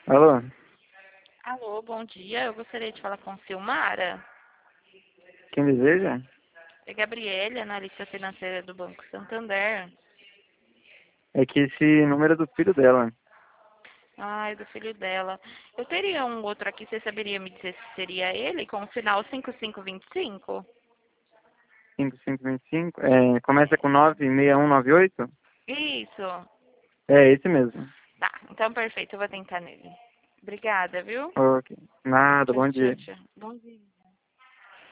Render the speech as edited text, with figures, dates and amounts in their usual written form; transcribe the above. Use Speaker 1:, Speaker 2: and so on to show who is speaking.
Speaker 1: Alô,
Speaker 2: Alô, bom dia. Eu gostaria de falar com Silmara.
Speaker 1: quem deseja?
Speaker 2: É Gabriele, analista financeira do Banco Santander.
Speaker 1: É que esse número é do filho dela.
Speaker 2: Ai, do filho dela. Eu teria um outro aqui, você saberia me dizer se seria ele, com o final 5525?
Speaker 1: 5525. Começa com 96198?
Speaker 2: Isso.
Speaker 1: É esse mesmo.
Speaker 2: Tá, então perfeito, eu vou tentar nele. Obrigada, viu?
Speaker 1: Ok. Nada, bom
Speaker 2: Tchau,
Speaker 1: dia.
Speaker 2: tchau. Bom dia.